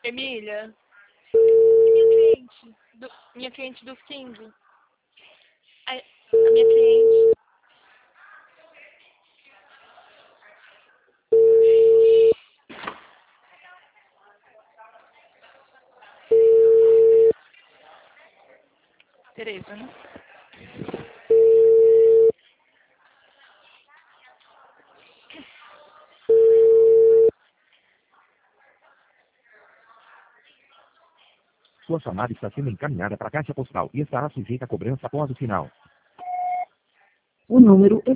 Emília? Minha cliente do 15. A minha cliente. Tereza, né? Sua chamada está sendo encaminhada para a caixa postal e estará sujeita a cobrança após o sinal. O número